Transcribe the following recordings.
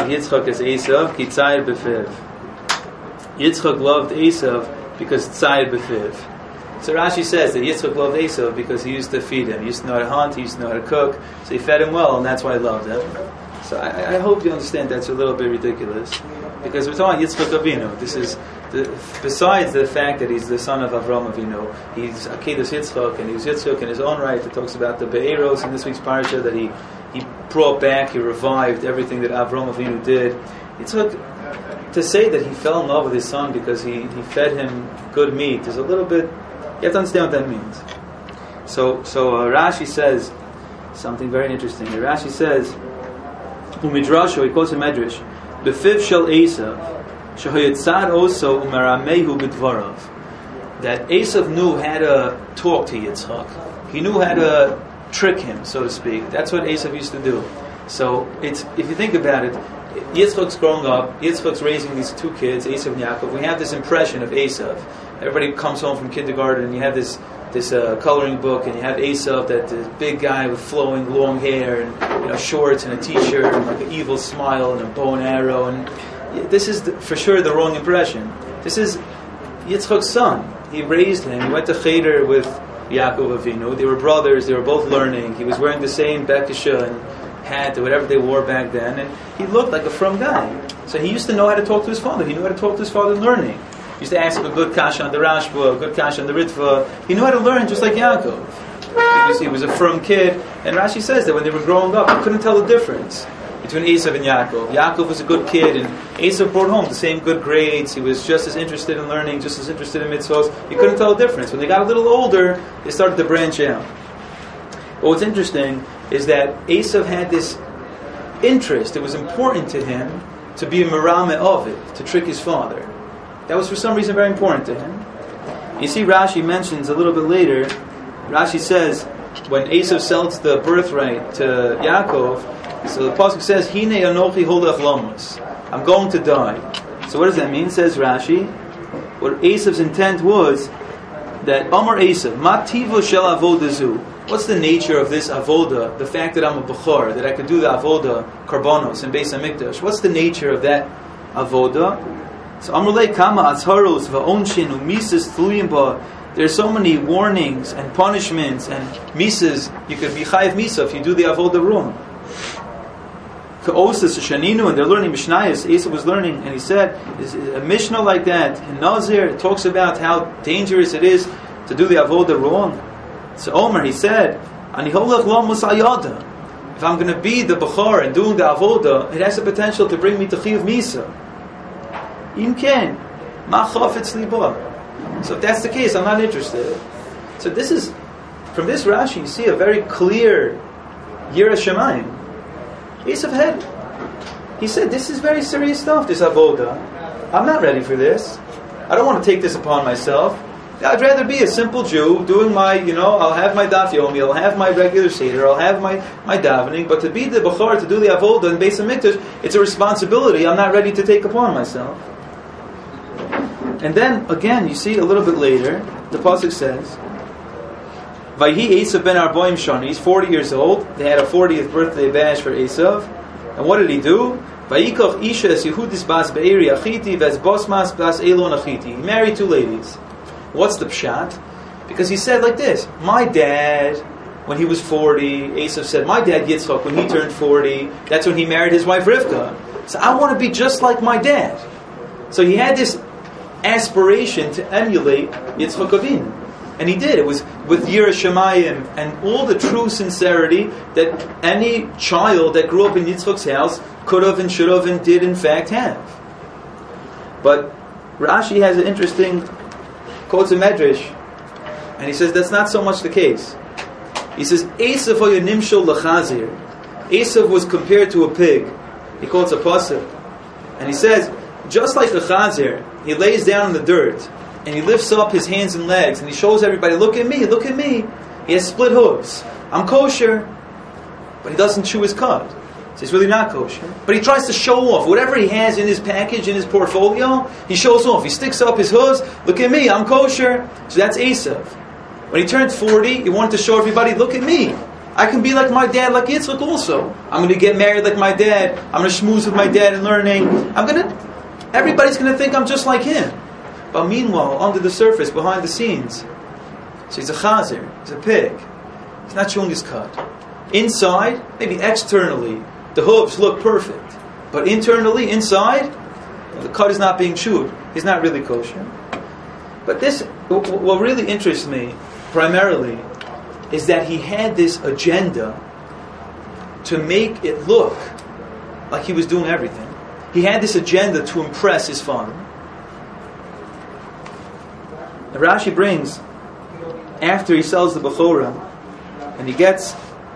Ahav Yitzchak as Esav, ki tzayir b'fiv. Yitzchak loved Esav because tzayir b'fiv. So Rashi says that Yitzchak loved Esav because he used to feed him. He used to know how to hunt, he used to know how to cook, so he fed him well, and that's why he loved him. So I hope you understand that's a little bit ridiculous, because we're talking Yitzchak Avinu. This is, besides the fact that he's the son of Avram Avinu, he's Akedas Yitzchak, and he was Yitzchak in his own right. It talks about the Be'eros in this week's parasha, that he brought back, he revived everything that Avram Avinu did. Yitzchak, to say that he fell in love with his son because he fed him good meat is a little bit, you have to understand what that means. So Rashi says something very interesting. Rashi says, Umidrasho, he quotes a medrash, Befiv shel Esav, shehoyetzad oso umaramehu b'dvarav. That Esav knew how to talk to Yitzchak. He knew how to trick him, so to speak. That's what Esav used to do. So if you think about it, Yitzchak's growing up, Yitzchak's raising these two kids, Esav and Yaakov. We have this impression of Esav. Everybody comes home from kindergarten and you have this coloring book, and you have Esav, that the big guy with flowing long hair and shorts and a t-shirt and like an evil smile and a bow and arrow, and this is for sure the wrong impression. This is Yitzchak's son. He raised him. He went to Cheder with Yaakov Avinu. They were brothers. They were both learning. He was wearing the same bekisha and hat or whatever they wore back then, and he looked like a frum guy. So he used to know how to talk to his father. He knew how to talk to his father in learning. He used to ask him a good kasha on the Rashba, a good kasha on the Ritva. He knew how to learn just like Yaakov. He was a firm kid, and Rashi says that when they were growing up, he couldn't tell the difference between Esav and Yaakov. Yaakov was a good kid, and Esav brought home the same good grades. He was just as interested in learning, just as interested in mitzvahs. He couldn't tell the difference. When they got a little older, they started to branch out. But what's interesting is that Esav had this interest. It was important to him to be a merame of it, to trick his father. That was for some reason very important to him. You see, Rashi mentions a little bit later, Rashi says, when Esav sells the birthright to Yaakov, so the pasuk says, Hine anochi holach lamos, I'm going to die. So what does that mean? Says Rashi, what Esav's intent was that Amar Esav, Mativo shel avoda zu. What's the nature of this avoda? The fact that I'm a bechor, that I could do the avoda karbonos in Beis Hamikdash. What's the nature of that avoda? So Amrulei kama azharos va'onshin u'misas tluyim ba. There's so many warnings and punishments and misas. You could be chayiv misa if you do the avoda wrong. Ka'osas shaninu, and they're learning Mishnayos. Esav was learning, and he said, "Is a Mishnah like that in Nazir? It talks about how dangerous it is to do the avoda wrong." So Omer, he said, "Ani holach lo musayada. If I'm going to be the bechor and doing the avoda, it has the potential to bring me to chayiv misa." Imken, ma chafetz liba. So if that's the case, I'm not interested. So this is, from this Rashi, you see a very clear Yira Shamayim. Esav had, he said, this is very serious stuff, this avoda. I'm not ready for this. I don't want to take this upon myself. I'd rather be a simple Jew doing my, I'll have my daf yomi, I'll have my regular seder, I'll have my davening, but to be the bechor, to do the avoda in Beis Hamikdash, it's a responsibility I'm not ready to take upon myself. And then, again, you see a little bit later, the pasuk says, Vayhi Esav ben Arboim Shani, he's 40 years old. They had a 40th birthday bash for Esav. And what did he do? Vayikoch Isha es Yehudis bas Be'eri Achiti ves Bosmas bas Elon Achiti. He married two ladies. What's the pshat? Because he said like this, my dad, when he was 40, Esav said, my dad Yitzchak, when he turned 40, that's when he married his wife Rivka. So I want to be just like my dad. So he had this aspiration to emulate Yitzchak Avinu. And he did. It was with Yira Shamayim and all the true sincerity that any child that grew up in Yitzchak's house could have and should have and did in fact have. But Rashi has an interesting, quotes a medrash, and he says that's not so much the case. He says, Esav nimshol l'chazir. Esav was compared to a pig. He quotes a pasuk. And he says, just like a chazir, he lays down in the dirt, and he lifts up his hands and legs, and he shows everybody, look at me, look at me. He has split hooves. I'm kosher. But he doesn't chew his cud. So he's really not kosher. But he tries to show off. Whatever he has in his package, in his portfolio, he shows off. He sticks up his hooves. Look at me, I'm kosher. So that's Esav. When he turned 40, he wanted to show everybody, look at me. I can be like my dad, like Yitzchak also. I'm going to get married like my dad. I'm going to schmooze with my dad and learning. Everybody's going to think I'm just like him. But meanwhile, under the surface, behind the scenes, so he's a chazer, he's a pig. He's not chewing his cud. Inside, maybe externally, the hooves look perfect. But internally, inside, the cud is not being chewed. He's not really kosher. But what really interests me, primarily, is that he had this agenda to make it look like he was doing everything. He had this agenda to impress his father. And Rashi brings, after he sells the Bechorah, and he gets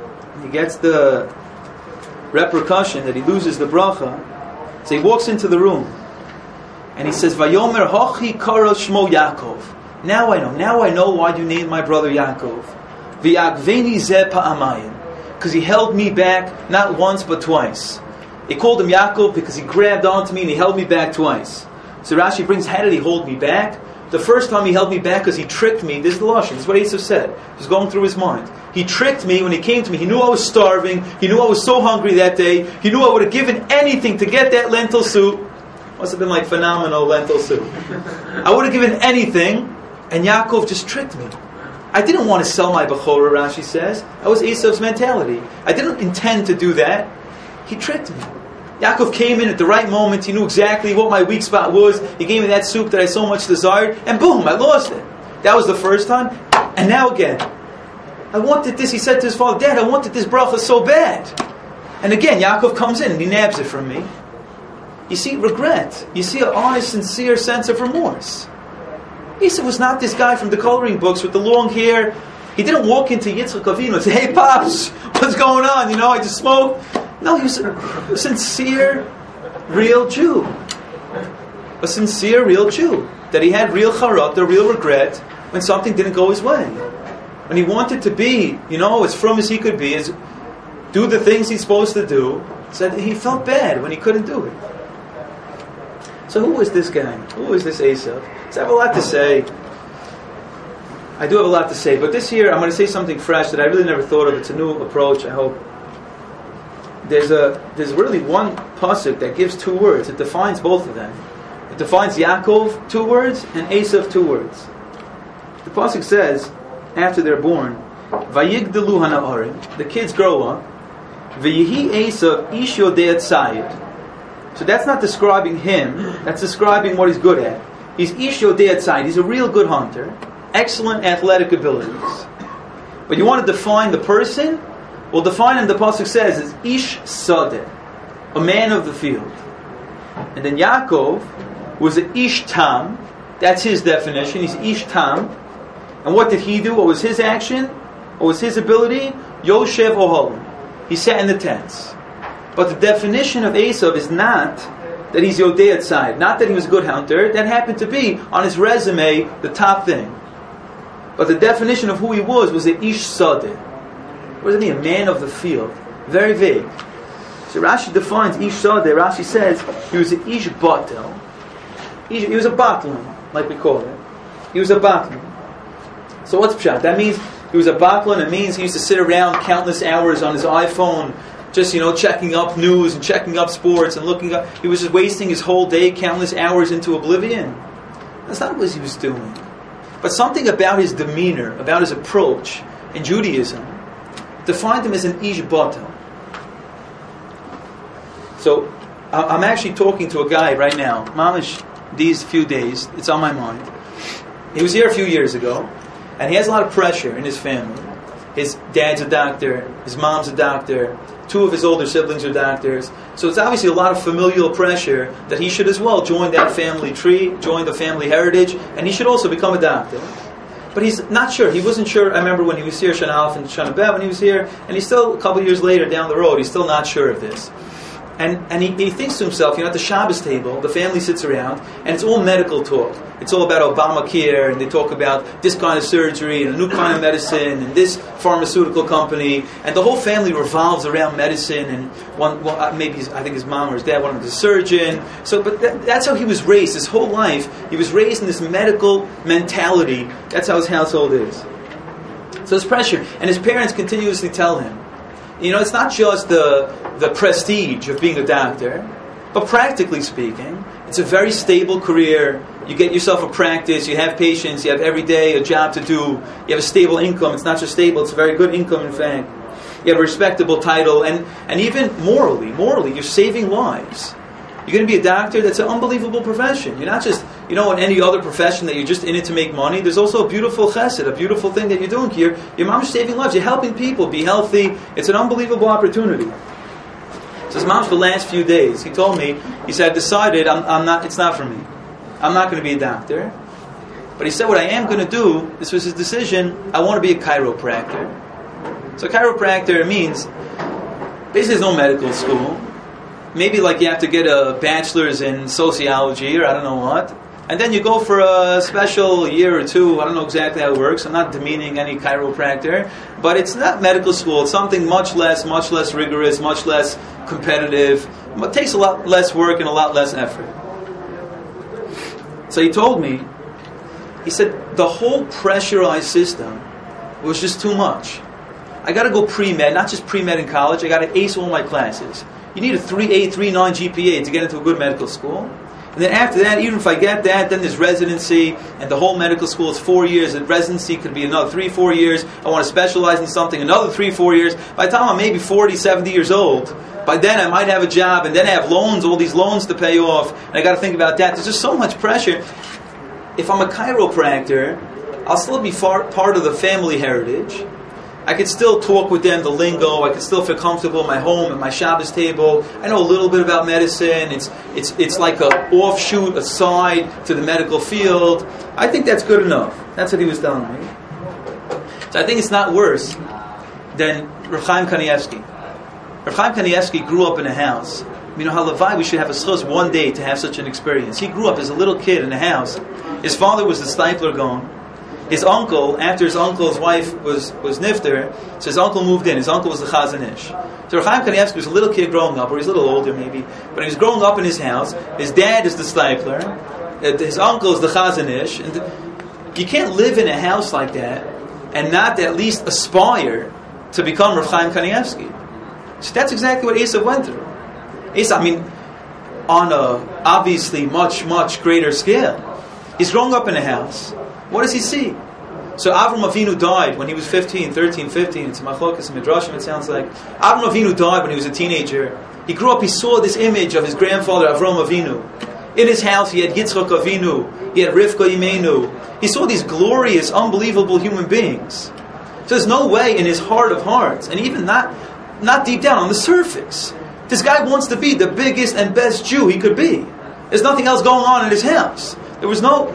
the repercussion that he loses the bracha, so he walks into the room, and he says, Vayomer hochi kara shmo Yaakov. Now I know why you named my brother Yaakov. V'yagveni zeh pa'amayim. Because he held me back not once but twice. He called him Yaakov because he grabbed onto me and he held me back twice. So Rashi brings, how did he hold me back? The first time he held me back because he tricked me. This is the Lashon. This is what Esav said. It was going through his mind. He tricked me when he came to me. He knew I was starving. He knew I was so hungry that day. He knew I would have given anything to get that lentil soup. Must have been like phenomenal lentil soup. I would have given anything, and Yaakov just tricked me. I didn't want to sell my Bechorah, Rashi says. That was Esav's mentality. I didn't intend to do that. He tricked me. Yaakov came in at the right moment. He knew exactly what my weak spot was. He gave me that soup that I so much desired, and boom, I lost it. That was the first time, and now again. I wanted this, he said to his father, Dad, I wanted this bracha so bad. And again, Yaakov comes in and he nabs it from me. You see regret. You see an honest, sincere sense of remorse. Esav was not this guy from the coloring books with the long hair. He didn't walk into Yitzchak Avinu and say, hey, Pops, what's going on? I just smoked. No, he was a sincere, real Jew. A sincere, real Jew. That he had real charat, a real regret when something didn't go his way. When he wanted to be, as frum as he could be, do the things he's supposed to do, said he felt bad when he couldn't do it. So who is this guy? Who is this Esav? So I have a lot to say. I do have a lot to say, but this year I'm going to say something fresh that I really never thought of. It's a new approach, I hope. There's really one pasuk that gives two words. It defines both of them. It defines Yaakov 2 words and Esav 2 words. The pasuk says, after they're born, Vayigdalu hana'arim, the kids grow up, V'yihi Esav ish yodei tzayid. So that's not describing him, that's describing what he's good at. He's ish yodei tzayid, he's a real good hunter, excellent athletic abilities. But you want to define the person? Well, define him, the pasuk says, is ish sadeh, a man of the field. And then Yaakov was an ish tam, that's his definition, he's ish tam. And what did he do? What was his action? What was his ability? Yoshev Ohalim. He sat in the tents. But the definition of Esav is not that he's Yodei Tzayid, not that he was a good hunter. That happened to be, on his resume, the top thing. But the definition of who he was an Ish Sadeh. What does it mean? A man of the field. Very vague. So Rashi defines Ish Sadeh. Rashi says he was an Ish Batel. He was a Batlan, like we call it. He was a Batlan. So what's pshat? That means he was a Batlan. It means he used to sit around countless hours on his iPhone, just checking up news and checking up sports and looking up. He was just wasting his whole day, countless hours into oblivion. That's not what he was doing. But something about his demeanor, about his approach in Judaism, defined him as an Ish Batel. So I'm actually talking to a guy right now, mamish, these few days, it's on my mind. He was here a few years ago, and he has a lot of pressure in his family. His dad's a doctor, his mom's a doctor, 2 of his older siblings are doctors. So it's obviously a lot of familial pressure that he should as well join that family tree, join the family heritage, and he should also become a doctor. But he's not sure. He wasn't sure. I remember when he was here, Shana Aleph and Shana Bet, when he was here, and he's still, a couple of years later down the road, he's still not sure of this. And he thinks to himself, at the Shabbos table, the family sits around, and it's all medical talk. It's all about Obamacare, and they talk about this kind of surgery, and a new kind of medicine, and this pharmaceutical company, and the whole family revolves around medicine, and I think his mom or his dad, one was a surgeon. So, but that's how he was raised. His whole life, he was raised in this medical mentality. That's how his household is. So there's pressure. And his parents continuously tell him, it's not just the prestige of being a doctor, but practically speaking, it's a very stable career. You get yourself a practice, you have patients, you have every day a job to do, you have a stable income. It's not just stable, it's a very good income, in fact. You have a respectable title, and even morally, you're saving lives. You're going to be a doctor. That's an unbelievable profession. You're not just, in any other profession that you're just in it to make money. There's also a beautiful chesed, a beautiful thing that you're doing here. Your mom's saving lives. You're helping people be healthy. It's an unbelievable opportunity. So his mom, for the last few days, he told me, he said, I decided I'm not. It's not for me. I'm not going to be a doctor. But he said, what I am going to do, this was his decision, I want to be a chiropractor. So chiropractor means, basically there's no medical school. Maybe like you have to get a bachelor's in sociology or I don't know what. And then you go for a special year or two. I don't know exactly how it works. I'm not demeaning any chiropractor. But it's not medical school. It's something much less rigorous, much less competitive. It takes a lot less work and a lot less effort. So he told me, he said, the whole pressurized system was just too much. I got to go pre-med, not just pre-med in college. I got to ace all my classes. You need a 3.8, 3.9 GPA to get into a good medical school. And then after that, even if I get that, then there's residency, and the whole medical school is 4 years, and residency could be another 3-4 years. I want to specialize in something, another 3-4 years. By the time I'm maybe 40, 70 years old, by then I might have a job, and then I have loans, all these loans to pay off, and I got to think about that. There's just so much pressure. If I'm a chiropractor, I'll still be part of the family heritage. I could still talk with them the lingo. I could still feel comfortable in my home, at my Shabbos table. I know a little bit about medicine. It's like an offshoot, a side to the medical field. I think that's good enough. That's what he was telling me. So I think it's not worse than Rav Chaim Kanievsky. Rav Chaim Kanievsky grew up in a house. Halavai, we should have a schus one day to have such an experience. He grew up as a little kid in a house. His father was the Stipler Gaon. His uncle, after his uncle's wife was nifter, so his uncle moved in. His uncle was the Chazon Ish. So Rav Chaim Kanievsky was a little kid growing up, or he's a little older maybe, but he was growing up in his house. His dad is the Stipler. His uncle is the Chazon Ish. And you can't live in a house like that and not at least aspire to become Rav Chaim Kanievsky. So that's exactly what Esav went through. Esav, on a obviously much, much greater scale. He's growing up in a house. What does he see? So Avram Avinu died when he was 15. It's a machlokas and midrashim, it sounds like. Avram Avinu died when he was a teenager. He grew up, he saw this image of his grandfather Avram Avinu. In his house he had Yitzchak Avinu, he had Rivka Imenu. He saw these glorious, unbelievable human beings. So there's no way in his heart of hearts, and even not deep down on the surface, this guy wants to be the biggest and best Jew he could be. There's nothing else going on in his house. There was no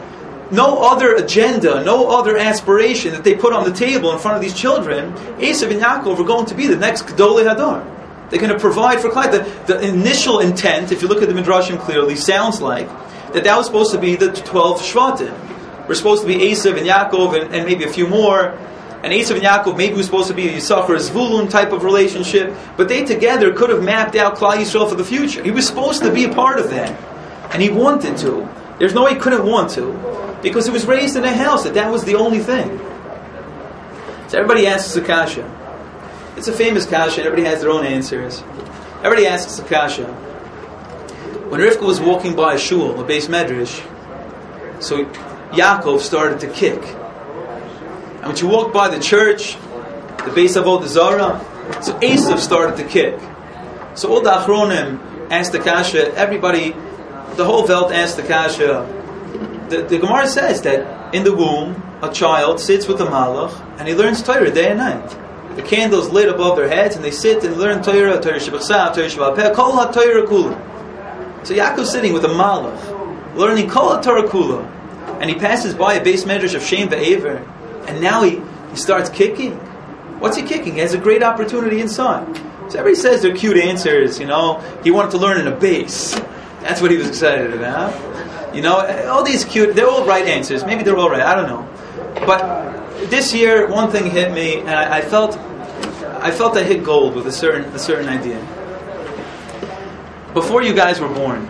other agenda, no other aspiration that they put on the table in front of these children. Esav and Yaakov are going to be the next Gedolei Hadar. They're going to provide for Klai. The initial intent, if you look at the Midrashim clearly, sounds like that was supposed to be the 12 Shvatim. We're supposed to be Esav and Yaakov and maybe a few more. And Esav and Yaakov maybe was supposed to be a Yisachar Zvulun type of relationship. But they together could have mapped out Klal Yisrael for the future. He was supposed to be a part of that. And he wanted to. There's no way he couldn't want to. Because he was raised in a house that was the only thing. So everybody asks the kasha. It's a famous kasha, and everybody has their own answers. Everybody asks the kasha. When Rivka was walking by a shul, a base medrash, so Yaakov started to kick. And when she walked by the church, the base avodah zarah, so Esav started to kick. So all the achronim asked the kasha, everybody, the whole Welt asked the kasha. The Gemara says that in the womb, a child sits with the malach and he learns Torah day and night. The candle's lit above their heads and they sit and learn Torah Shebachsav, Torah Shebalpeh, Kol HaTorah Kula. So Yaakov's sitting with a malach, learning Kol HaTorah Kula. And he passes by a base medrash of Shem Ve'ever, and now he starts kicking. What's he kicking? He has a great opportunity inside. So everybody says they're cute answers, He wanted to learn in a base. That's what he was excited about. All these cute, they're all right answers. Maybe they're all right, I don't know. But this year, one thing hit me, and I felt I hit gold with a certain idea. Before you guys were born,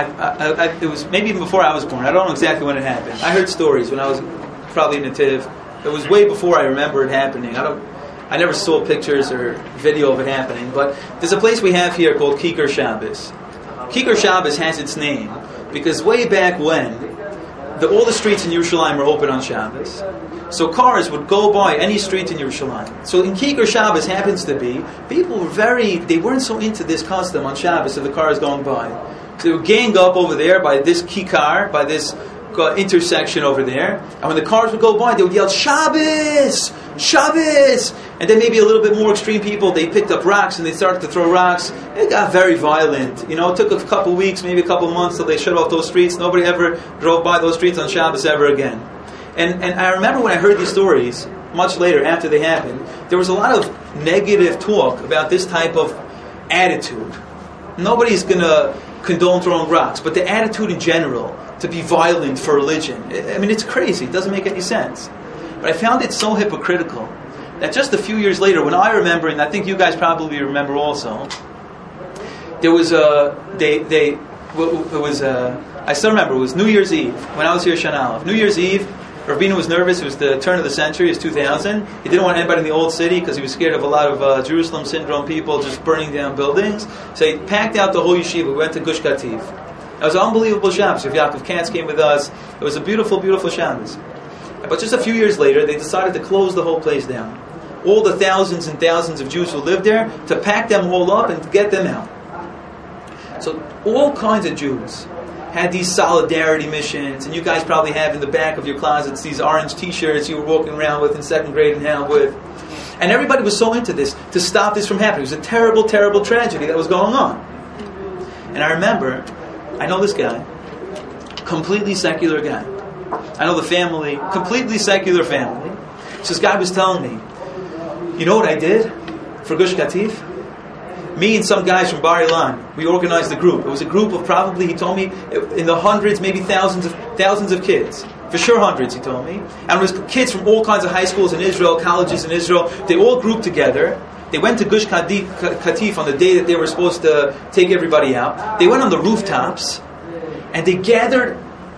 it was maybe even before I was born. I don't know exactly when it happened. I heard stories when I was probably in Nativ. It was way before I remember it happening. I never saw pictures or video of it happening, but there's a place we have here called Kikar Shabbos. Kikar Shabbos has its name because way back when, all the streets in Yerushalayim were open on Shabbos. So cars would go by any street in Yerushalayim. So in Kikar Shabbos happens to be, people they weren't so into this custom on Shabbos of the cars going by. So they would gang up over there by this Kikar, by this intersection over there, and when the cars would go by, they would yell, Shabbos! Shabbos! And then maybe a little bit more extreme people, they picked up rocks and they started to throw rocks. It got very violent. It took a couple weeks, maybe a couple months till they shut off those streets. Nobody ever drove by those streets on Shabbos ever again. And I remember when I heard these stories, much later, after they happened, there was a lot of negative talk about this type of attitude. Nobody's going to condone throwing rocks, but the attitude in general, to be violent for religion, it's crazy. It doesn't make any sense. But I found it so hypocritical that just a few years later, when I remember, and I think you guys probably remember also, there was I still remember, it was New Year's Eve, when I was here Shana Aleph. New Year's Eve, Rabbeinu was nervous. It was the turn of the century. It was 2000. He didn't want anybody in the old city because he was scared of a lot of Jerusalem syndrome people just burning down buildings. So he packed out the whole yeshiva. We went to Gush Katif. It was an unbelievable Shabbos. Rav Yaakov Katz came with us. It was a beautiful, beautiful Shabbos. But just a few years later, they decided to close the whole place down. All the thousands and thousands of Jews who lived there, to pack them all up and to get them out. So all kinds of Jews had these solidarity missions, and you guys probably have in the back of your closets these orange t-shirts you were walking around with in second grade and hell with. And everybody was so into this, to stop this from happening. It was a terrible, terrible tragedy that was going on. And I remember, I know this guy, completely secular guy. I know the family, completely secular family. So this guy was telling me, you know what I did for Gush Katif? Me and some guys from Bar Ilan, we organized a group. It was a group of probably, he told me, in the hundreds, maybe thousands of kids. For sure hundreds, he told me. And it was kids from all kinds of high schools in Israel, colleges in Israel. They all grouped together. They went to Gush Katif on the day that they were supposed to take everybody out. They went on the rooftops, and they gathered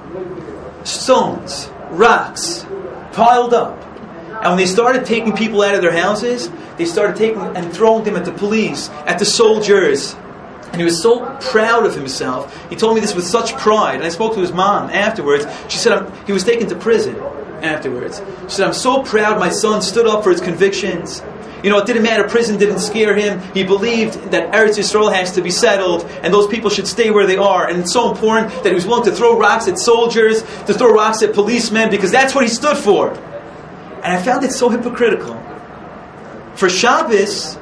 stones, rocks, piled up. And when they started taking people out of their houses, they started taking and throwing them at the police, at the soldiers. And he was so proud of himself. He told me this with such pride. And I spoke to his mom afterwards. She said he was taken to prison afterwards. She said, I'm so proud my son stood up for his convictions. It didn't matter. Prison didn't scare him. He believed that Eretz Yisrael has to be settled and those people should stay where they are. And it's so important that he was willing to throw rocks at soldiers, to throw rocks at policemen, because that's what he stood for. And I found it so hypocritical. For Shabbos,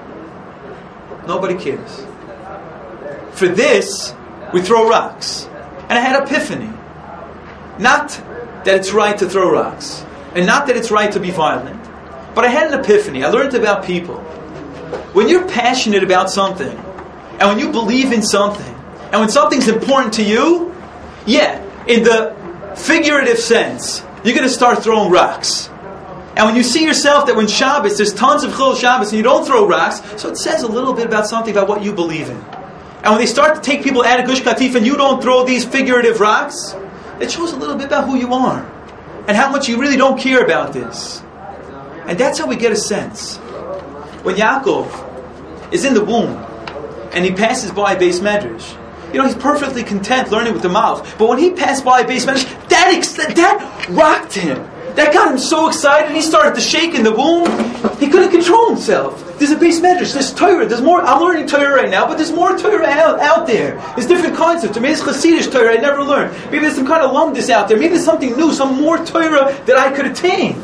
nobody cares. For this, we throw rocks. And I had epiphany. Not that it's right to throw rocks. And not that it's right to be violent. But I had an epiphany. I learned about people. When you're passionate about something, and when you believe in something, and when something's important to you, in the figurative sense, you're going to start throwing rocks. And when you see yourself that when Shabbos, there's tons of Chil Shabbos and you don't throw rocks, so it says a little bit about something about what you believe in. And when they start to take people out of Gush Katif and you don't throw these figurative rocks, it shows a little bit about who you are. And how much you really don't care about this. And that's how we get a sense. When Yaakov is in the womb and he passes by Beis Medrash, he's perfectly content learning with the mouth. But when he passed by Beis Medrash, that rocked him. That got him so excited, he started to shake in the womb. He couldn't control himself. There's a Beis Medrash, there's Torah, there's more. I'm learning Torah right now, but there's more Torah out there. There's different kinds of Torah. Maybe there's Chassidish Torah I never learned. Maybe there's some kind of lumdus out there. Maybe there's something new, some more Torah that I could attain.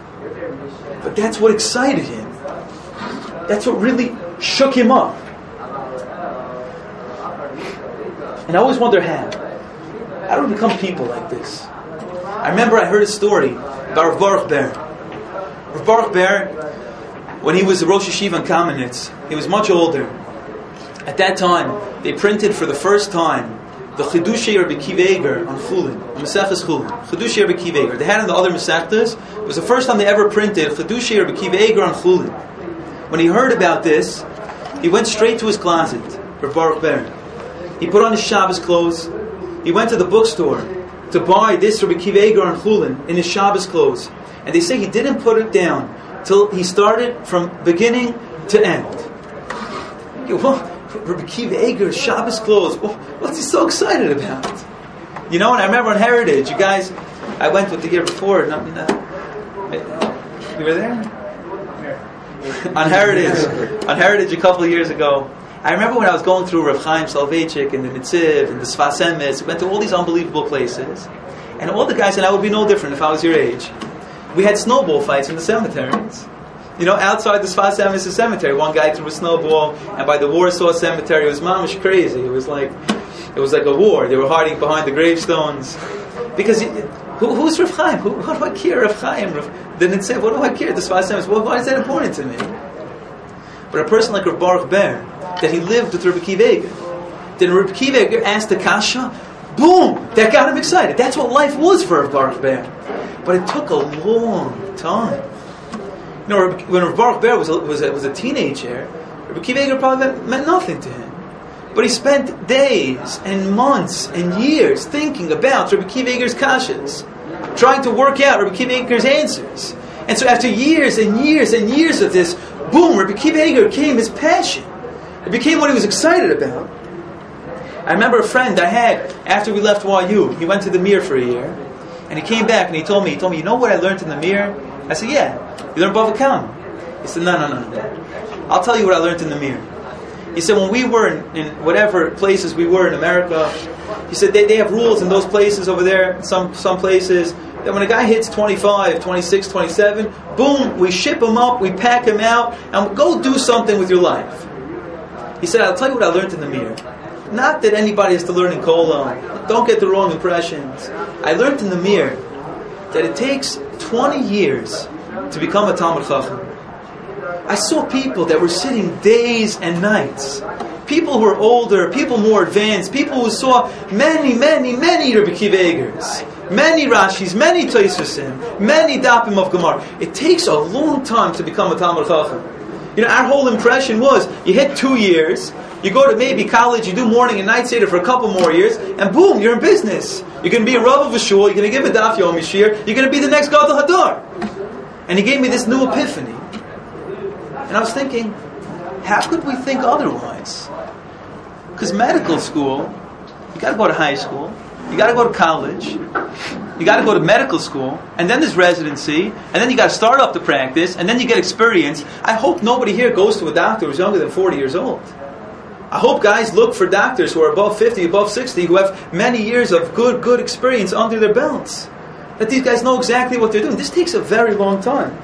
But that's what excited him. That's what really shook him up. And I always wonder how do we become people like this? I remember I heard a story about Rav Baruch Ber. Rav Baruch Ber, when he was the Rosh Yeshiva in Kamenetz, he was much older. At that time, they printed for the first time the Chidushei Rabbi Akiva Eiger on Chulin, on Maseches Chulin. Chidushei Rabbi Akiva Eiger. They had on the other Masechtas. It was the first time they ever printed Chidushei Rabbi Akiva Eiger on Chulin. When he heard about this, he went straight to his closet, Rav Baruch Ber. He put on his Shabbos clothes. He went to the bookstore to buy this Rabbi Akiva Eiger on Chulin in his Shabbos clothes. And they say he didn't put it down till he started from beginning to end. Rabbi Akiva Eiger, Shabbos clothes. What's he so excited about? You know, and I remember on Heritage, you guys, I went with the year before. You were there? on Heritage a couple of years ago. I remember when I was going through Rav Chaim Soloveitchik and the Nitziv and the Sfas Emes, we went to all these unbelievable places. And all the guys, and I would be no different if I was your age, we had snowball fights in the cemeteries. You know, outside the Sfas Emes cemetery, one guy threw a snowball, and by the Warsaw cemetery, it was mamish crazy. It was like a war. They were hiding behind the gravestones. Because who's Rav Chaim? What do I care, Rav Chaim? The Nitziv, what do I care? The Sfas Emes, why is that important to me? But a person like Rav Baruch Ber, that he lived with Rabbi Akiva Eiger, then Rabbi Akiva Eiger asked the kasha, boom! That got him excited. That's what life was for Rav Baruch Ber. But it took a long time. You know, when Rav Baruch Ber was a teenager, Rabbi Akiva Eiger probably meant nothing to him. But he spent days and months and years thinking about Rabbi Akiva Eiger's kashas, trying to work out Rabbi Akiva Eiger's answers. And so after years and years and years of this, boom, Rabbi Akiva Eiger became his passion. It became what he was excited about. I remember a friend I had after we left YU. He went to the Mir for a year, and he came back and he told me, you know what I learned in the Mir? I said, yeah. You learned Bava Kama? He said, no. I'll tell you what I learned in the Mir. He said, when we were in whatever places we were in America, he said they have rules in those places over there, some places, that when a guy hits 25, 26, 27, boom, we ship him up, we pack him out, and go do something with your life. He said, I'll tell you what I learned in the Mir. Not that anybody has to learn in Kolam. Don't get the wrong impressions. I learned in the Mir that it takes 20 years to become a Talmid Chacham. I saw people that were sitting days and nights. People who were older, people more advanced, people who saw many Rabbi Akiva Eigers, many Rashis, many Tosfosim, many Dapim of Gemara. It takes a long time to become a Talmid Chacham. You know, our whole impression was, you hit 2 years, you go to maybe college, you do morning and night seder for a couple more years, and boom, you're in business. You're going to be a Rav of a shul, you're going to give a Daf Yom Yishir, you're going to be the next Gadol Hadar. And he gave me this new epiphany. And I was thinking, how could we think otherwise? Because medical school, you got to go to high school, you got to go to college, you got to go to medical school, and then there's residency, and then you got to start up the practice, and then you get experience. I hope nobody here goes to a doctor who's younger than 40 years old. I hope guys look for doctors who are above 50, above 60, who have many years of good experience under their belts. That these guys know exactly what they're doing. This takes a very long time.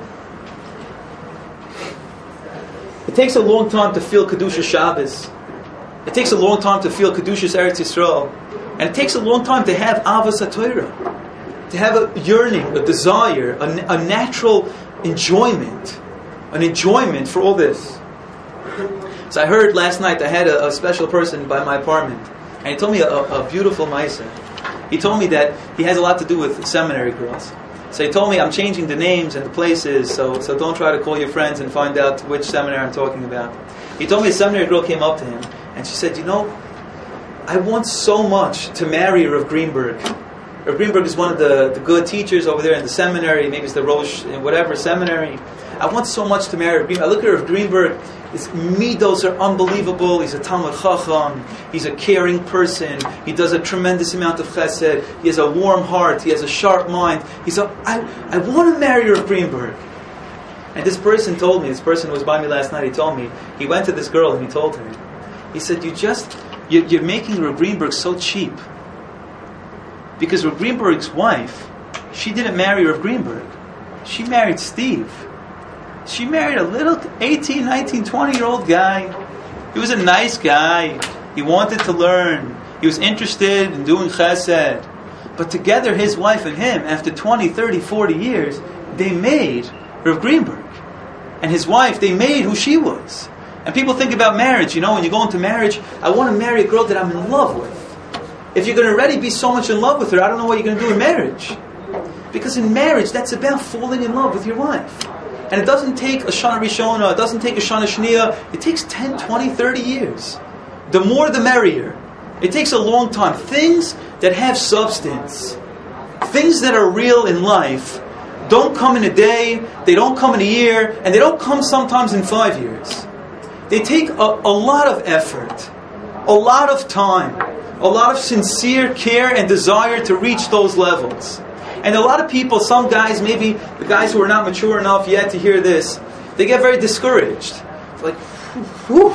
It takes a long time to feel Kedusha Shabbos. It takes a long time to feel Kedushas Eretz Yisrael. And it takes a long time to have Avas HaTorah. To have a yearning, a desire, a natural enjoyment. An enjoyment for all this. So I heard last night, I had a special person by my apartment. And he told me a beautiful ma'aseh. He told me that he has a lot to do with seminary girls. So he told me, I'm changing the names and the places, so don't try to call your friends and find out which seminary I'm talking about. He told me a seminary girl came up to him, and she said, I want so much to marry Rav Greenberg. Rav Greenberg is one of the good teachers over there in the seminary, maybe it's the Rosh, in whatever seminary. I want so much to marry Rav Greenberg. I look at Rav Greenberg, his midos are unbelievable. He's a Talmid Chacham. He's a caring person. He does a tremendous amount of chesed. He has a warm heart. He has a sharp mind. I want to marry Rav Greenberg. And this person told me, this person who was by me last night, he told me, he went to this girl and he told her, he said, you're making Rav Greenberg so cheap. Because Rav Greenberg's wife, she didn't marry Rav Greenberg. She married Steve. She married a little 18, 19, 20-year-old guy. He was a nice guy. He wanted to learn. He was interested in doing chesed. But together, his wife and him, after 20, 30, 40 years, they made Rav Greenberg. And his wife, they made who she was. And people think about marriage. When you go into marriage, I want to marry a girl that I'm in love with. If you're going to already be so much in love with her, I don't know what you're going to do in marriage. Because in marriage, that's about falling in love with your wife. And it doesn't take a Shana Rishona, it doesn't take a Shana Shniya. It takes 10, 20, 30 years. The more the merrier. It takes a long time. Things that have substance, things that are real in life, don't come in a day, they don't come in a year, and they don't come sometimes in 5 years. They take a lot of effort, a lot of time, a lot of sincere care and desire to reach those levels. And a lot of people, some guys, maybe the guys who are not mature enough yet to hear this, they get very discouraged. It's like, whew,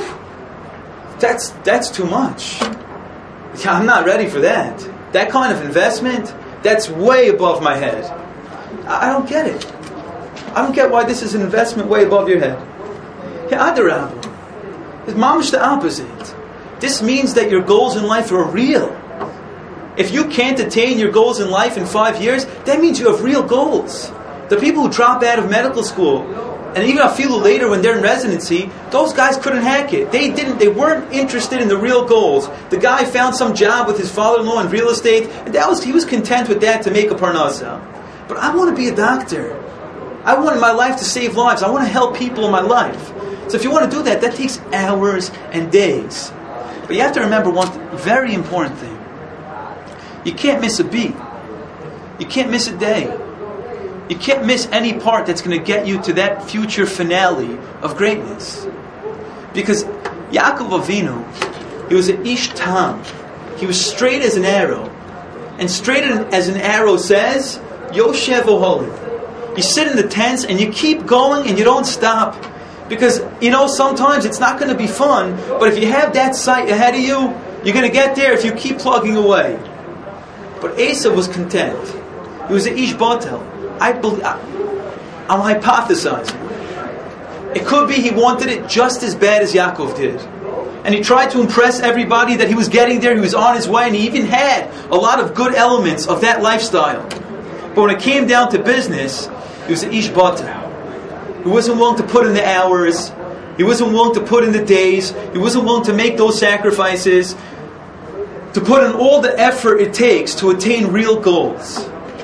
that's too much. I'm not ready for that. That kind of investment, that's way above my head. I don't get it. I don't get why this is an investment way above your head. Yeah, Adarabba. It's mamish the opposite. This means that your goals in life are real. If you can't attain your goals in life in 5 years, that means you have real goals. The people who drop out of medical school, and even afilu later when they're in residency, those guys couldn't hack it. They weren't interested in the real goals. The guy found some job with his father-in-law in real estate, and he was content with that to make a parnasa. But I want to be a doctor. I want my life to save lives. I want to help people in my life. So if you want to do that, that takes hours and days. But you have to remember one very important thing. You can't miss a beat. You can't miss a day. You can't miss any part that's going to get you to that future finale of greatness. Because Yaakov Avinu, he was an ish tam. He was straight as an arrow. And straight as an arrow says, Yoshev Oholim. You sit in the tents and you keep going and you don't stop. Because, sometimes it's not going to be fun, but if you have that sight ahead of you, you're going to get there if you keep plugging away. But Esav was content. He was an ish batel. I'm hypothesizing. It could be he wanted it just as bad as Yaakov did. And he tried to impress everybody that he was getting there, he was on his way, and he even had a lot of good elements of that lifestyle. But when it came down to business, he was an ish batel. He wasn't willing to put in the hours. He wasn't willing to put in the days. He wasn't willing to make those sacrifices, to put in all the effort it takes to attain real goals.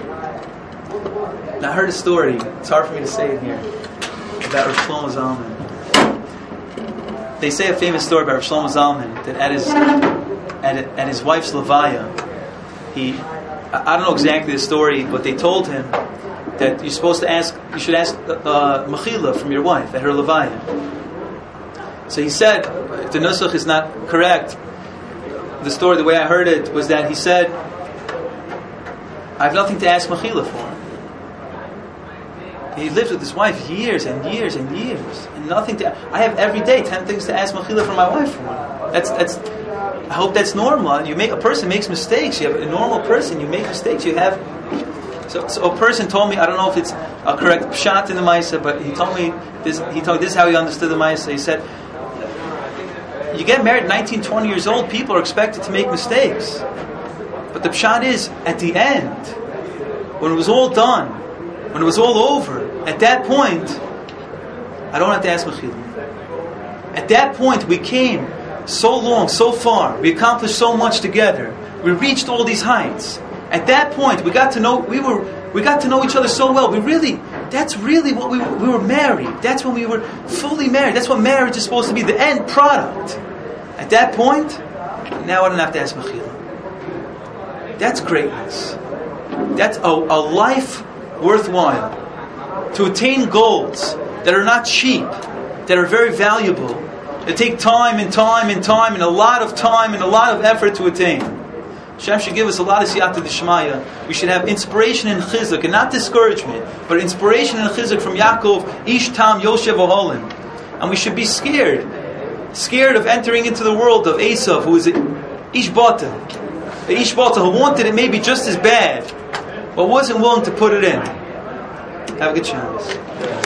Now, I heard a story, it's hard for me to say it here, about Rav Shlomo Zalman. They say a famous story about Rav Shlomo Zalman, that at his wife's levaya, I don't know exactly the story, but they told him that you should ask mechila from your wife at her levaya. So he said, if the nusach is not correct, the story, the way I heard it, was that he said, I have nothing to ask mechila for. He lived with his wife years and years and years, and nothing to. I have every day 10 things to ask mechila for my wife for. That's. I hope that's normal. A person makes mistakes. You have a normal person. You make mistakes. You have. So a person told me, I don't know if it's a correct pshat in the Maisa, but he told me this. He told this is how he understood the Maisa. He said, you get married 19, 20 years old, people are expected to make mistakes. But the pshat is, at the end, when it was all done, when it was all over, at that point, I don't have to ask mechila. At that point, we came so long, so far. We accomplished so much together. We reached all these heights. At that point, we got to know each other so well. That's really what we were married. That's when we were fully married. That's what marriage is supposed to be, the end product. At that point, now I don't have to ask mechila. That's greatness. That's a life worthwhile. To attain goals that are not cheap, that are very valuable, that take time and time and time and a lot of time and a lot of effort to attain. Hashem should give us a lot of siyata d'shmaya. We should have inspiration and chizuk, and not discouragement, but inspiration and chizuk from Yaakov, Ish Tam Yoshev Oholim. And we should be scared of entering into the world of Esav, who is an Ish Bata, who wanted it maybe just as bad, but wasn't willing to put it in. Have a good chance.